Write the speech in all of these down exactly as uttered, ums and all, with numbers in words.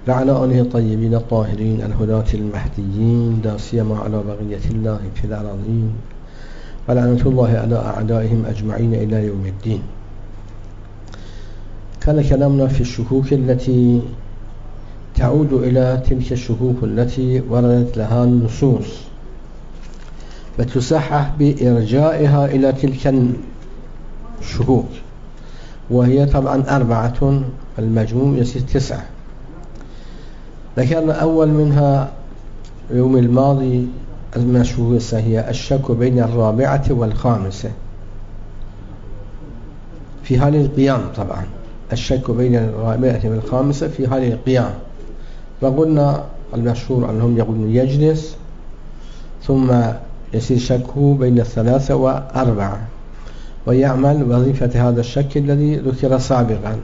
وعلى آله الطيبين الطاهرين الهداة المهديين لا سيما على بقية الله في الأراضين ولعنة الله على أعدائهم أجمعين إلى يوم الدين. كان كلامنا في الشكوك التي تعود إلى تلك الشكوك التي وردت لها النصوص وتصحح بإرجائها إلى تلك الشكوك، وهي طبعا أربعة، المجموع يصير تسعة. ذكرنا أول منها يوم الماضي المشهورة هي الشك بين الرابعة والخامسة في حال القيام. طبعا الشك بين الرابعة والخامسة في حال القيام، وقلنا المشهور أنهم يقولون يجلس ثم يصير شكه بين الثلاثة وأربعة ويعمل وظيفة هذا الشك الذي ذكر سابقا.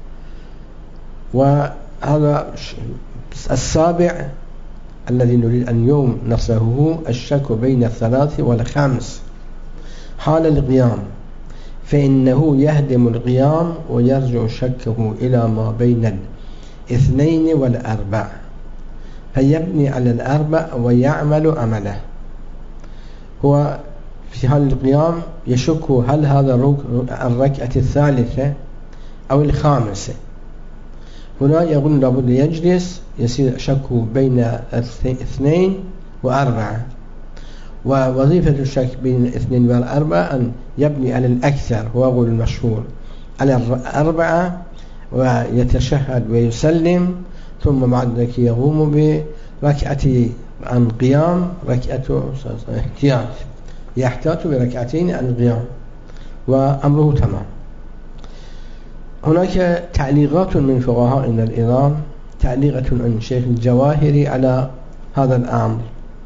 وهذا السابع الذي نريد أن يوم نصفه الشك بين الثلاث والخامس حال القيام، فإنه يهدم القيام ويرجع شكه إلى ما بين الاثنين والأربع، فيبني على الأربع ويعمل عمله. هو في حال القيام يشك هل هذا الركعة الثالثة أو الخامسة. هنا يقول لابد يجلس، يصير شكه بين اثنين وأربعة، ووظيفة الشك بين الاثنين والأربعة أن يبني على الأكثر، هو أقول المشهور على الأربعة ويتشهد ويسلم، ثم بعد ذلك يقوم بركعة عن قيام، ركعة احتياط، يحتاط بركعتين عن قيام وأمره تمام. هناك تعليقات من فقهائنا الإمام، تعليقة عن شيخ الجواهري على هذا الأمر.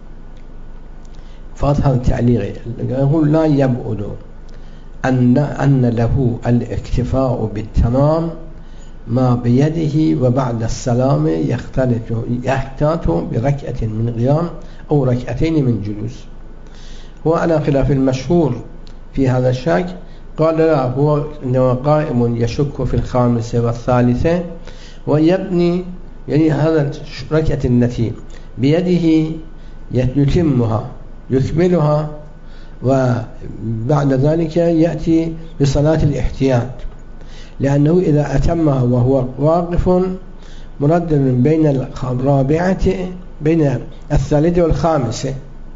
فهذا التعليق يقول لا يبعد أن أن له الاكتفاء بالتمام ما بيده، وبعد السلام يختلط يحتاط بركعة من قيام أو ركعتين من جلوس. هو على خلاف المشهور في هذا الشك، قال لا، هو إنما قائم يشك في الخامسة والثالثة ويبني، يعني هذا ركعة التي بيده يتمها يكملها، وبعد ذلك يأتي بصلاة الاحتياط، لأنه إذا أتمها وهو واقف مردد بين الرابعة بين الثالثة والخامسة،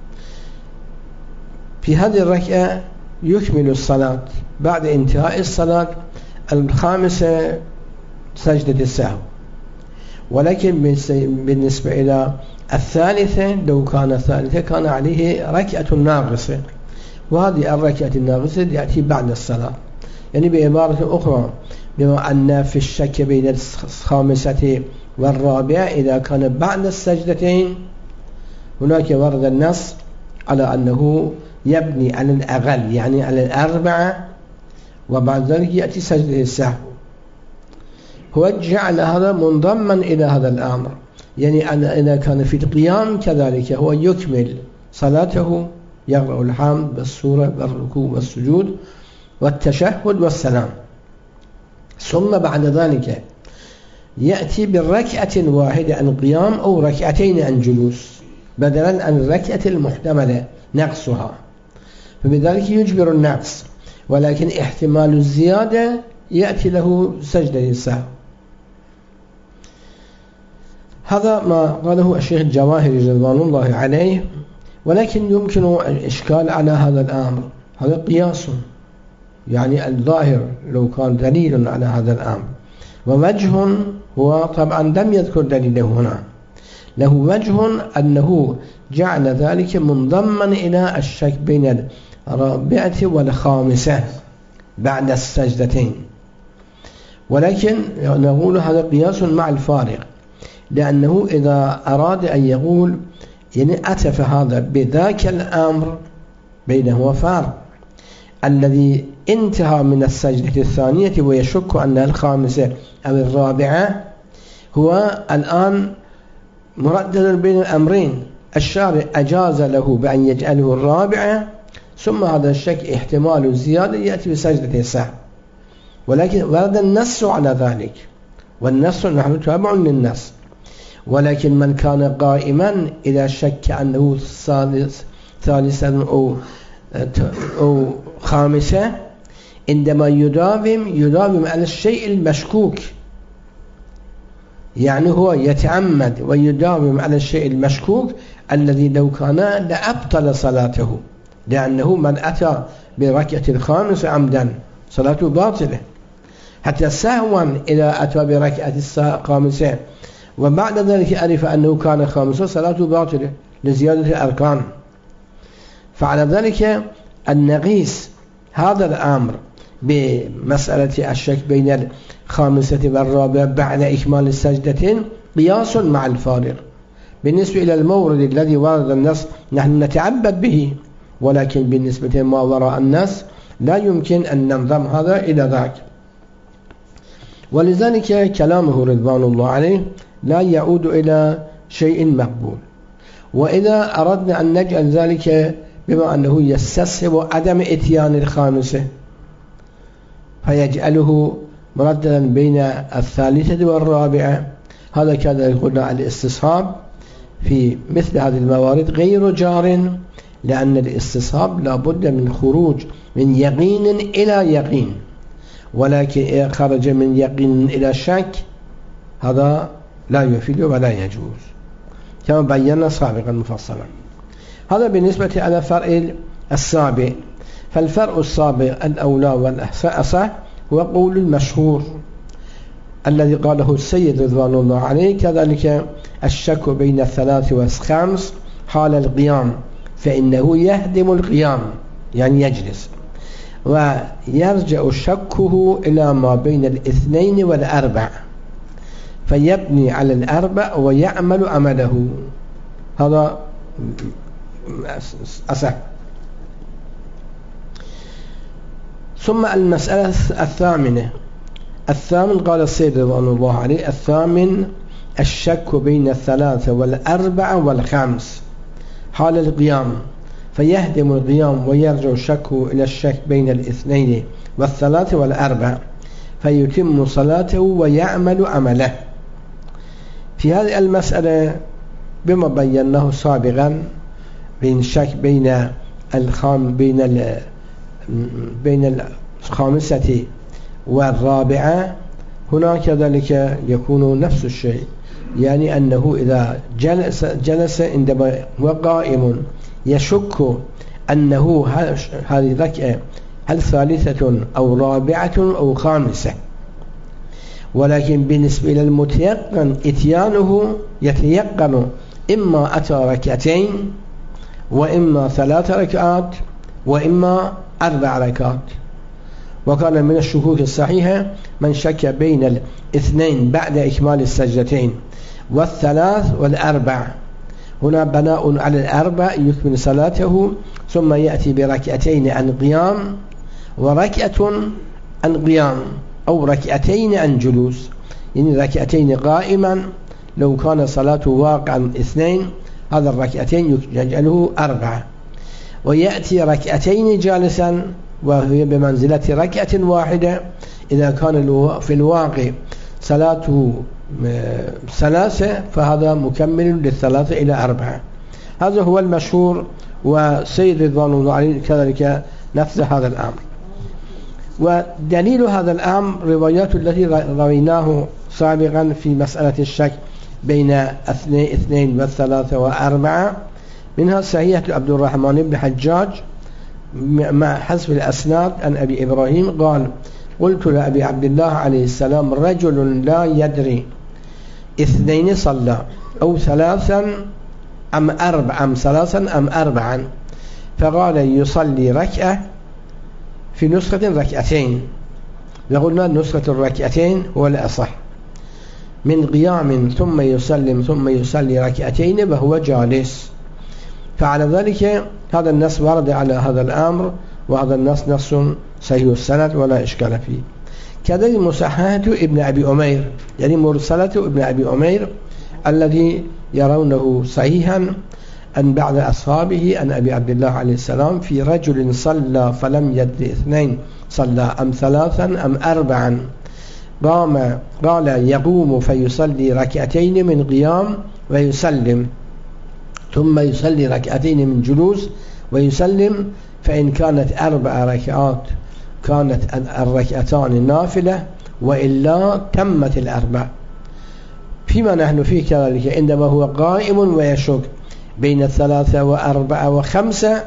في هذه الركعة يكمل الصلاة. بعد انتهاء الصلاة الخامسة سجدة السهو، ولكن بالنسبة إلى الثالثة لو كان الثالثة كان عليه ركعة ناقصة، وهذه الركعة الناقصة يأتي بعد الصلاة. يعني بعبارة أخرى، بما أن في الشك بين الخامسة والرابعة إذا كان بعد السجدتين هناك ورد النص على أنه يبني على الأقل، يعني على الأربعة، وبعد ذلك يأتي سجدة السهو. هو جعل هذا منضما إلى هذا الأمر، يعني أن إذا كان في القيام كذلك هو يكمل صلاته، يقرأ الحمد والسورة والركوع والسجود والتشهد والسلام، ثم بعد ذلك يأتي بالركعة واحدة عن قيام أو ركعتين عن جلوس، بدلا عن الركعة المحتملة نقصها، فبذلك يجبر النقص، ولكن احتمال الزيادة يأتي له سجدة السهو. هذا ما قاله الشيخ الجواهري رضوان الله عليه، ولكن يمكن الإشكال على هذا الأمر. هذا قياس، يعني الظاهر لو كان دليل على هذا الأمر، ووجه هو طبعا لم يذكر دليله هنا، له وجه أنه جعل ذلك منضما إلى الشك بين الرابعة والخامسة بعد السجدتين، ولكن نقول هذا قياس مع الفارق، لأنه إذا أراد أن يقول يعني أتف هذا بذاك الأمر بينه وفارق، الذي انتهى من السجدة الثانية ويشك أنها الخامسة أو الرابعة، هو الآن مردد بين الأمرين. الشارع أجاز له بأن يجعله الرابعة، ثم هذا الشك احتمال الزيادة يأتي بسجدة السهو، ولكن ورد النص على ذلك، والنص نحن تابع للنص. ولكن من كان قائما إذا شك أنه ثالثا أو أو خامسة عندما يداوم يداوم على الشيء المشكوك، يعني هو يتعمد ويداوم على الشيء المشكوك الذي لو كان لأبطل صلاته، لأنه من أتى بركعة الخامسة عمدا صلاته باطلة. حتى سهوا إذا أتى بركعة الخامسة وبعد ذلك عرف أنه كان خامسة صلاته باطلة لزيادة الأركان. فعلى ذلك أن نقيس هذا الأمر بمسألة الشك بين الخامسة والرابعة بعد إكمال السجدتين قياس مع الفارق. بالنسبة إلى المورد الذي ورد النص نحن نتعبد به، ولكن بالنسبة ما وراء النص لا يمكن أن ننظم هذا إلى ذاك. ولذلك كلامه رضوان الله عليه لا يعود إلى شيء مقبول. وإذا أردنا أن نجعل ذلك بما أنه يستصحب عدم إتيان الخامسة فيجعله مرددا بين الثالثة والرابعة، هذا كذلك قلنا الاستصحاب في مثل هذه الموارد غير جار، لأن الاستصحاب لا بد من خروج من يقين إلى يقين، ولكن إذا خرج من يقين إلى شك هذا لا يفيد ولا يجوز كما بينا سابقا مفصلا. هذا بالنسبة على فرع السابع. فالفرع السابع الأولى والأصح هو قول المشهور الذي قاله السيد رضوان الله عليه، كذلك الشك بين الثلاث والخمس حال القيام فإنه يهدم القيام يعني يجلس، ويرجع شكه إلى ما بين الاثنين والأربع فيبني على الأربع ويعمل عمله. هذا أصح. ثم المسألة الثامنة الثامن قال السيد رضوان الله عليه الثامن الشك بين الثلاثة والأربعة والخمس حال القيام فيهدم القيام ويرجع شكه إلى الشك بين الاثنين والثلاثة والأربعة فيتم صلاته ويعمل عمله. في هذه المسألة بما بيناه سابقا بين الشك بين الخام بين ال بين الخامسة والرابعة، هنا كذلك يكون نفس الشيء، يعني أنه إذا جلس, جلس عندما هو قائم يشك أنه هذه الركعة هل ثالثة أو رابعة أو خامسة، ولكن بالنسبة إلى المتيقن إتيانه يتيقن إما أتى ركعتين وإما ثلاث ركعات وإما أربع ركعات. وكان من الشكوك الصحيحة من شك بين الاثنين بعد إكمال السجدتين والثلاث والأربع، هنا بناء على الأربع يكمل صلاته ثم يأتي بركعتين عن قيام وركعة عن قيام أو ركعتين عن جلوس، يعني ركعتين قائما لو كان صلاته واقعا اثنين هذا الركعتين يجعله أربعة، ويأتي ركعتين جالسا وهي بمنزلة ركعة واحدة إذا كان في الواقع صلاته ثلاثة فهذا مكمل للثلاثة إلى أربعة. هذا هو المشهور، وسيد رضوان الله عليه كذلك نفس هذا الأمر. ودليل هذا الأمر روايات التي رويناه سابقا في مسألة الشك بين اثنين والثلاثة وأربعة، منها صحيحة عبد الرحمن بن حجاج مع حذف الأسناد عن أبي إبراهيم قال قلت لأبي عبد الله عليه السلام رجل لا يدري اثنين صلى أو ثلاثا أم أربعا أم ثلاثا أم أربعا، فقال يصلي ركعة في نسخة ركعتين، وقلنا نسخة الركعتين هو الأصح من قيام ثم يسلم ثم يصلي ركعتين وهو جالس. فعلى ذلك هذا النص ورد على هذا الأمر، وهذا النص نص صحيح السند ولا إشكال فيه. كذلك مصححة ابن أبي أمير، يعني مرسلة ابن أبي أمير الذي يرونه صحيحا أن بعد أصحابه أن أبي عبد الله عليه السلام في رجل صلى فلم يدري اثنين صلى أم ثلاثا أم أربعا، قام قال يقوم فيصلي ركعتين من قيام ويسلم، ثم يصلي ركعتين من جلوس ويسلم، فإن كانت أربع ركعات كانت الركعتان نافلة، وإلا تمت الأربع. فيما نحن فيه كذلك عندما هو قائم ويشك بين الثلاثة وأربعة وخمسة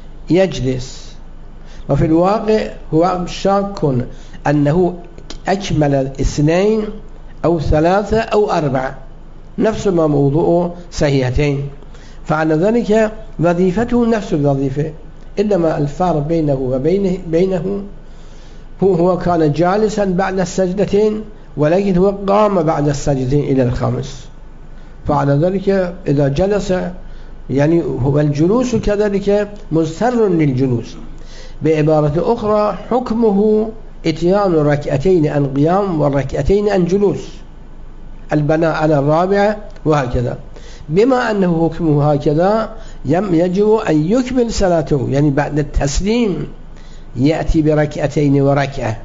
يجلس، وفي الواقع هو شاك أنه أكمل الاثنين أو ثلاثة أو أربعة، نفس ما موضوع صحيحتين، فعلى ذلك وظيفته نفس الوظيفة، إنما الفارق بينه وبينه بينه هو, هو كان جالسا بعد السجدتين، ولكن هو قام بعد السجدتين إلى الخامس. فعلى ذلك إذا جلس يعني هو الجلوس كذلك مستر للجلوس. بعبارة أخرى حكمه اتيان ركعتين عن قيام والركعتين عن جلوس، البناء على الرابعة وهكذا. بما أنه حكمه هكذا يجب أن يكمل صلاته، يعني بعد التسليم يأتي بركعتين وركعة،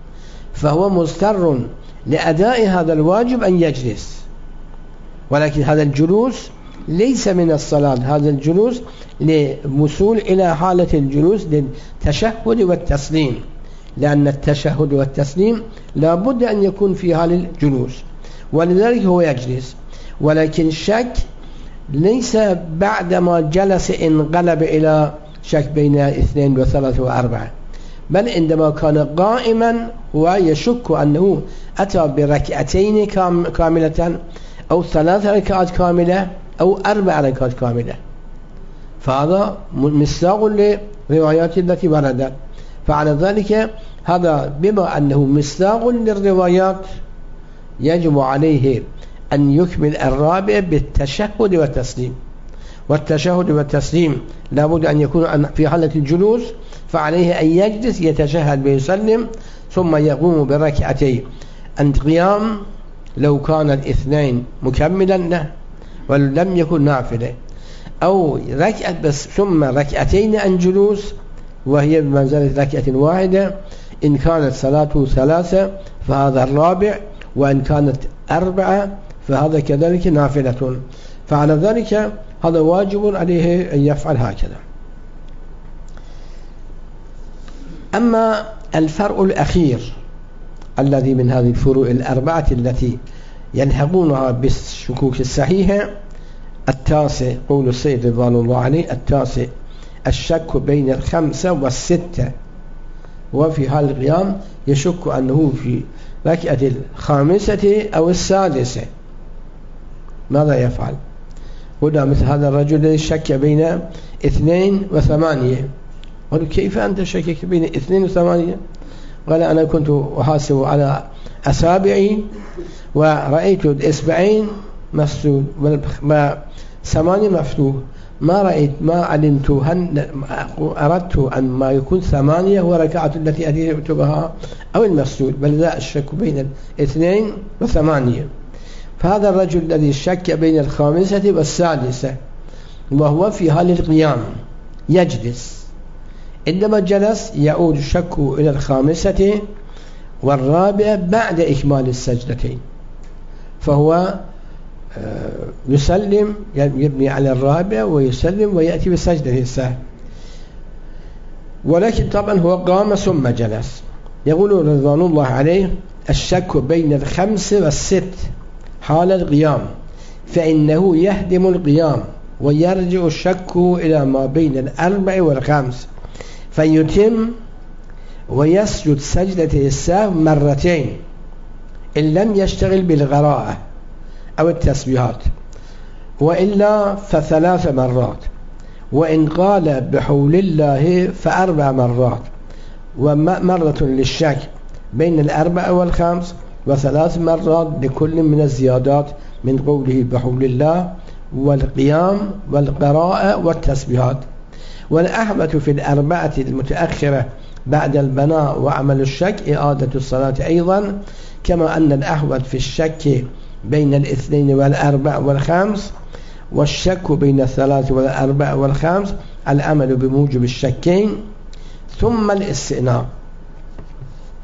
فهو مضطر لأداء هذا الواجب أن يجلس، ولكن هذا الجلوس ليس من الصلاة، هذا الجلوس للوصول إلى حالة الجلوس للتشهد والتسليم، لأن التشهد والتسليم لا بد أن يكون في حال الجلوس، ولذلك هو يجلس. ولكن الشك ليس بعدما جلس انقلب إلى شك بين اثنين وثلاثة وأربعة، بل عندما كان قائما هو يشك أنه أتى بركعتين كاملة أو ثلاث ركعات كاملة أو أربع ركعات كاملة، فهذا مصداق للروايات التي وردت. فعلى ذلك هذا بما أنه مصداق للروايات يجب عليه أن يكمل الرابع بالتشهد والتسليم، والتشهد والتسليم لابد أن يكون في حالة الجلوس، فعليه أن يجلس يتشهد ويسلم، ثم يقوم بركعتين عند قيام لو كان الاثنين مكملا له ولم يكن نافلة، أو ركعة بس ثم ركعتين عن جلوس وهي بمنزلة ركعة واحدة. إن كانت صلاته ثلاثة فهذا الرابع، وإن كانت أربعة فهذا كذلك نافلة. فعلى ذلك هذا واجب عليه أن يفعل هكذا. أما الفرع الأخير الذي من هذه الفروع الأربعة التي يلحقونها بالشكوك الصحيحة، التاسع قول السيد رضوان الله عليه، التاسع الشك بين الخمسة والستة، وفي حال القيام يشك أنه في ركعة الخامسة أو السادسة، ماذا يفعل؟ هنا مثل هذا الرجل الذي شك بين اثنين وثمانية، قالوا كيف أنت شكك بين اثنين وثمانية؟ قال أنا كنت أحاسب على أصابعي ورأيت الإصبعين مسدود وثمانية مفتوح، ما رأيت ما علمت هن أردت أن ما يكون ثمانية هو ركعة التي أتيت بها أو المسدود، بل لا الشك بين الاثنين وثمانية. فهذا الرجل الذي شك بين الخامسة والسادسة وهو في حال القيام يجلس، عندما جلس يعود الشك إلى الخامسة والرابعة بعد إكمال السجدتين، فهو يسلم يبني على الرابع ويسلم ويأتي بسجدة السهو، ولكن طبعا هو قام ثم جلس. يقول رضوان الله عليه الشك بين الخمس والست حال القيام، فإنه يهدم القيام ويرجع الشك إلى ما بين الأربع والخمس، فيتم ويسجد سجدة السهو مرتين إن لم يشتغل بالقراءة أو التسبيحات، وإلا فثلاث مرات، وإن قال بحول الله فأربع مرات، ومرة للشك بين الأربع والخمس، وثلاث مرات لكل من الزيادات من قوله بحول الله والقيام والقراءة والتسبيحات. والأحمة في الأربعة المتأخرة بعد البناء وعمل الشك إعادة الصلاة أيضا، كما أن الأحوط في الشك بين الاثنين والأربع والخامس، والشك بين الثلاث والأربع والخامس العمل بموجب الشكين ثم الاستئناف.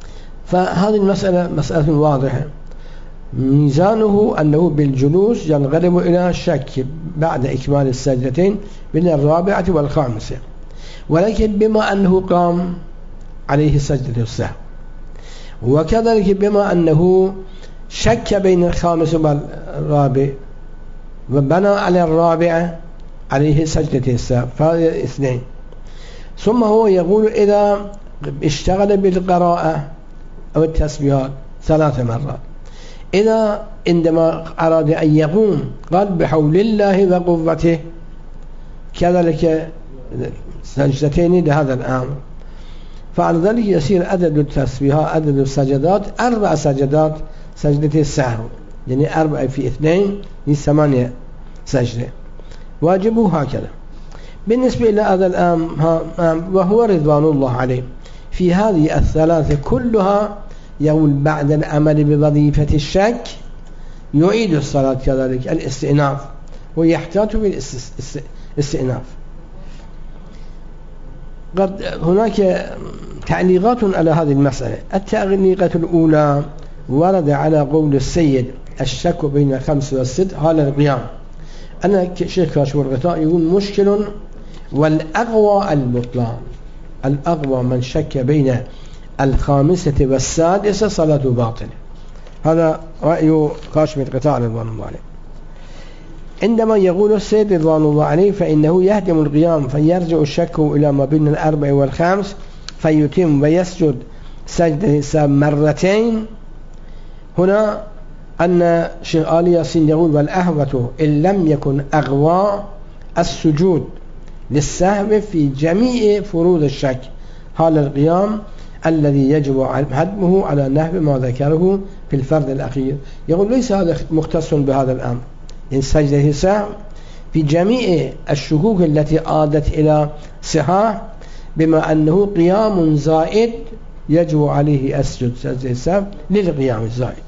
فهذه المسألة مسألة واضحة، ميزانه أنه بالجلوس ينغلب إلى الشك بعد إكمال السجدتين من الرابعة والخامسة، ولكن بما أنه قام عليه سجدة السهو، وكذلك بما أنه شك بين الخامس والرابع وبنى على الرابعة عليه سجدة السهو، فهذه اثنين. ثم هو يقول إذا اشتغل بالقراءة أو التسبيحات ثلاث مرات، إذا عندما أراد أن يقوم قال بحول الله وقوته، كذلك سجدتين لهذا الأمر، فعلى ذلك يصير عدد التسبيحات عدد السجدات أربع سجدات سجدة السهو، يعني أربعة في اثنين ثمانية سجدة، واجبه هكذا. بالنسبة إلى هذا الأمر وهو رضوان الله عليه في هذه الثلاثة كلها يقول بعد العمل بوظيفة الشك يعيد الصلاة كذلك الاستئناف، ويحتاج بالاستئناف. قد هناك تعليقات على هذه المسألة. التعليقة الأولى ورد على قول السيد الشك بين الخمس والست حال القيام. أنا شيخ كاشف الغطاء يقول مشكل، والأقوى المطلق، الأقوى من شك بين الخامسة والسادسة صلاة باطلة. هذا رأي كاشف الغطاء رضوان الله عليه. عندما يقول السيد رضوان الله عليه فإنه يهدم القيام فيرجع الشك إلى ما بين الأربع والخامس فيتم ويسجد سجدة السهو مرتين. هنا أن شيخ آل ياسين يقول والأهوة إن لم يكن أغوى السجود للسهو في جميع فروض الشك حال القيام الذي يجب هدمه على نحو ما ذكره في الفرد الأخير. يقول ليس هذا مختص بهذا الأمر، إن سجدة السهو في جميع الشكوك التي عادت إلى صحاح بما أنه قيام زائد يجب عليه أسجد سجدة السهو للقيام الزائد.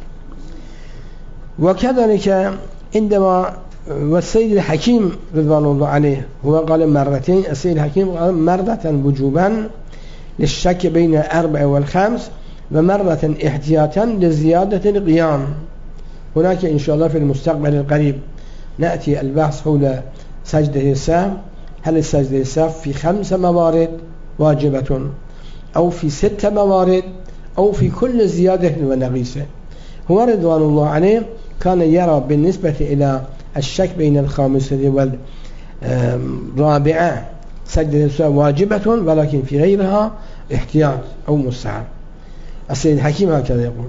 وكذلك عندما والسيد الحكيم رضوان الله عليه هو قال مرتين، السيد الحكيم قال مرة وجوبا للشك بين الأربع والخمس ومرة احتياطا لزيادة القيام. هناك إن شاء الله في المستقبل القريب نأتي البحث حول سجدة السهو، هل السجدة السهو في خمس موارد واجبة أو في ست موارد أو في كل زيادة ونقيصة. هو رضوان الله عليه كان يرى بالنسبة إلى الشك بين الخامسة والرابعة سجدة السهو واجبة، ولكن في غيرها احتياط أو مستحب. السيد الحكيم هكذا يقول.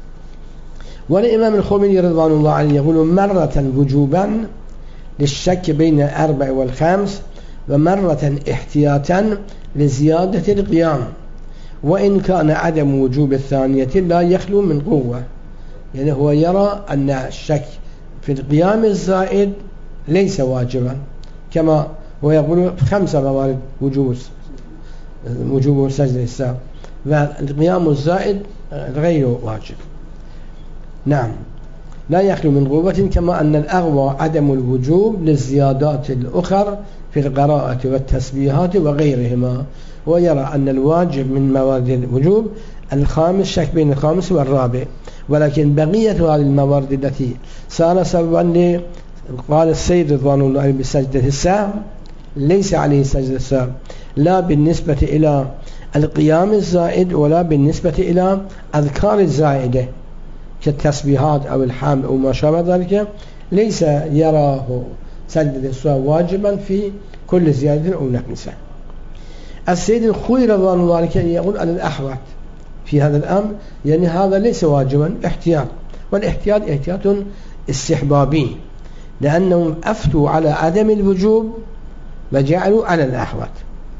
والإمام الخميني رضوان الله عليه يقول مرة وجوبا للشك بين الأربع والخامس ومرة احتياطا لزيادة القيام، وإن كان عدم وجوب الثانية لا يخلو من قوة. يعني هو يرى أن الشك في القيام الزائد ليس واجبا، كما هو يقول خمسة موارد وجوب وجوب سجد السهو، والقيام الزائد غير واجب. نعم لا يخلو من قوة، كما أن الأغوى عدم الوجوب للزيادات الأخرى في القراءة والتسبيحات وغيرهما، ويرى أن الواجب من موارد الوجوب الخامس شك بين الخامس والرابع، ولكن بقية هذه الموارد التي صار سببا قال السيد رضوان الله عليه بسجدة السهو ليس عليه سجدة السهو، لا بالنسبة إلى القيام الزائد ولا بالنسبة إلى أذكار الزائدة كالتسبيحات أو الحمد أو ما شابه ذلك، ليس يراه سجدة السهو واجبا في كل زيادة أو نقص. السيد الخوي رضوان الله عليه يقول على الأحوط في هذا الأمر، يعني هذا ليس واجبا احتياط، والاحتياط احتياط استحبابي، لأنهم أفتوا على عدم الوجوب وجعلوا على الأحوط.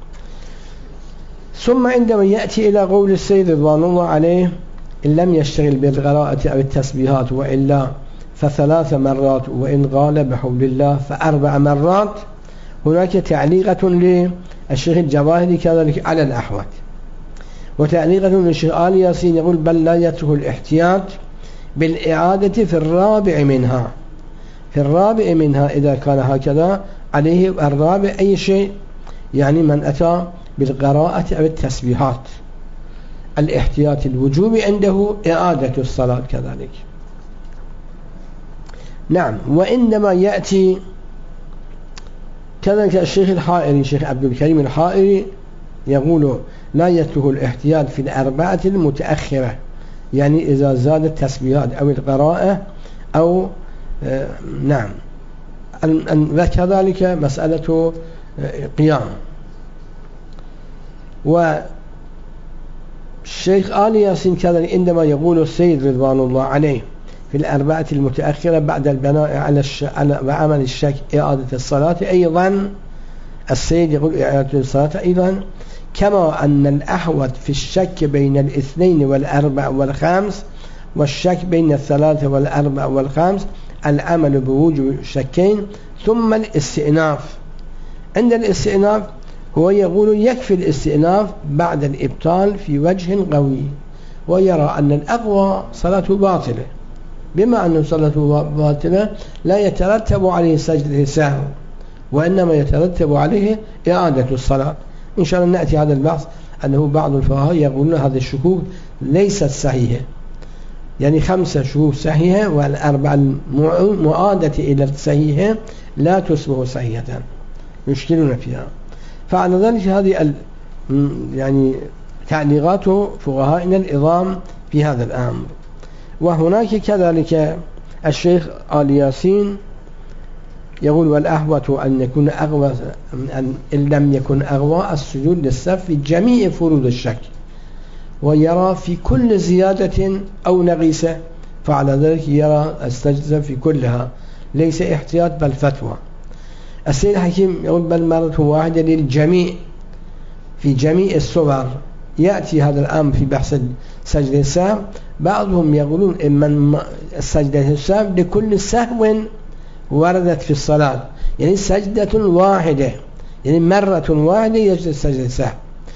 ثم عندما يأتي إلى قول السيد رضوان الله عليه إن لم يشتغل بالقراءة أو التسبيحات وإلا فثلاث مرات، وإن قال بحول الله فأربع مرات، هناك تعليقة للشيخ الجواهري كذلك على الأحوط، وتعليقة للشيخ آل ياسين يقول بل لا يترك الاحتياط بالإعادة في الرابع منها، في الرابع منها إذا كان هكذا عليه الرابع أي شيء، يعني من أتى بالقراءة أو التسبيحات الاحتياط الوجوبي عنده إعادة الصلاة كذلك. نعم. وإنما يأتي كذلك الشيخ الحائري، الشيخ عبد الكريم الحائري يقول لا يترك الاحتياط في الأربعة المتأخرة، يعني إذا زاد التسبيحات أو القراءة أو آه نعم، وكذلك مسألة آه قيام. والشيخ آل ياسين كذلك عندما يقول السيد رضوان الله عليه في الأربعة المتأخرة بعد البناء على الش... على وعمل الشك إعادة الصلاة، أيضا السيد يقول إعادة الصلاة أيضا، كما أن الأحوط في الشك بين الاثنين والأربع والخامس والشك بين الثلاثة والأربع والخامس العمل بوجوب الشكين ثم الاستئناف. عند الاستئناف هو يقول يكفي الاستئناف بعد الإبطال في وجه قوي، ويرى أن الأقوى صلاته باطلة، بما أن صلاته باطلة لا يترتب عليه سجدة السهو، وإنما يترتب عليه إعادة الصلاة. إن شاء الله نأتي هذا البحث، أنه بعض الفقهاء يقولون هذه الشكوك ليست صحيحة، يعني خمسة شكوك صحيحة والأربعة المعادة إلى الصحيحة لا تصبح صحيحة، يشكلون فيها. فعلى ذلك هذه يعني تعليقات فقهائنا العظام في هذا الأمر. وهناك كذلك الشيخ آل ياسين يقول والأحوط أن يكون أغوى، أن لم يكن أغوى السجود للسهو في جميع فروض الشك، ويرى في كل زيادة أو نقيصة، فعلى ذلك يرى السجدة في كلها، ليس احتياط بل فتوى. السيد الحكيم يقول بل مرة واحدة للجميع في جميع الصور. يأتي هذا الأمر في بحث سجدة السهو، بعضهم يقولون إن السجدة السهو لكل سهو وردت في الصلاة، يعني سجدة واحدة، يعني مرة واحدة يسجد سجدة السهو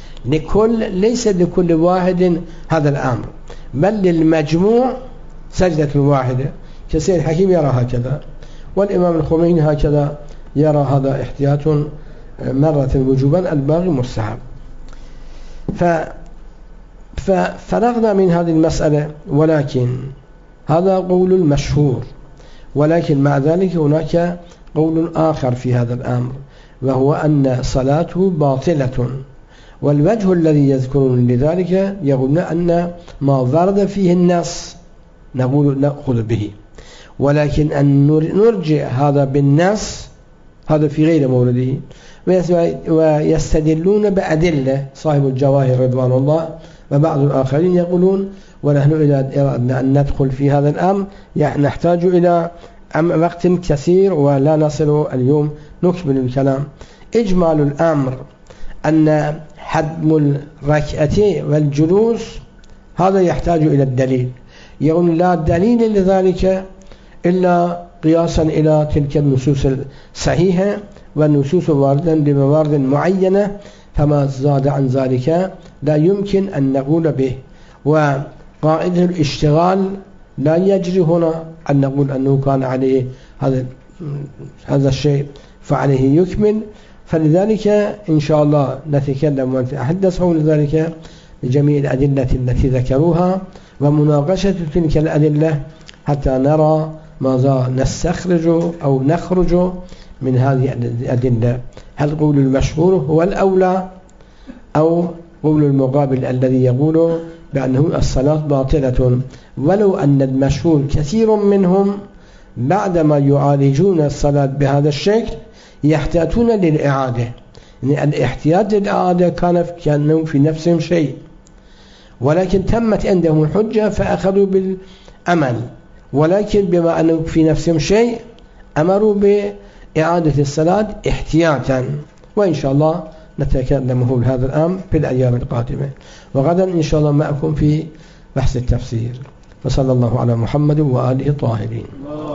لكل، ليس لكل واحد هذا الأمر، بل للمجموع سجدة واحدة. كالسيد الحكيم يرى هكذا، والإمام الخميني هكذا يرى هذا احتياط مرة وجوبا، الباقي مستحب. ففرغنا من هذه المسألة، ولكن هذا قول المشهور، ولكن مع ذلك هناك قول آخر في هذا الأمر، وهو أن صلاته باطلة. والوجه الذي يذكرون لذلك يقولون أن ما ورد فيه النص نقول نأخذ به، ولكن أن نرجع هذا بالنص هذا في غير مورده. ويستدلون بأدلة صاحب الجواهر رضوان الله وبعض الآخرين يقولون، ونحن إذا أردنا أن ندخل في هذا الأمر نحتاج إلى وقت كثير ولا نصل اليوم نكمل الكلام. إجمال الأمر أن حدم الركعتين والجلوس هذا يحتاج إلى الدليل، يقول لا دليل لذلك إلا قياسا إلى تلك النصوص الصحيحة والنصوص واردة بموارد معينة، فما زاد عن ذلك لا يمكن أن نقول به. وقاعدة الاشتغال لا يجري هنا أن نقول أنه كان عليه هذا هذا الشيء فعليه يكمل. فلذلك إن شاء الله نتكلم ونتحدث حول ذلك بجميع الأدلة التي ذكروها ومناقشة تلك الأدلة حتى نرى ماذا نستخرج أو نخرج من هذه الأدلة. هل قول المشهور هو الأولى أو قول المقابل الذي يقول بأنه الصلاة باطلة، ولو أن المشهور كثير منهم بعدما يعالجون الصلاة بهذا الشكل يحتاجون للإعادة، يعني الاحتياج للإعادة كان كأنه في نفسهم شيء، ولكن تمت عندهم الحجة فأخذوا بالأمل، ولكن بما أنه في نفسهم شيء أمروا بإعادة الصلاة احتياطا. وإن شاء الله نتكلم حول هذا الأمر في الأيام القادمة، وغدا إن شاء الله معكم في بحث التفسير. وصلى الله على محمد وآله الطاهرين.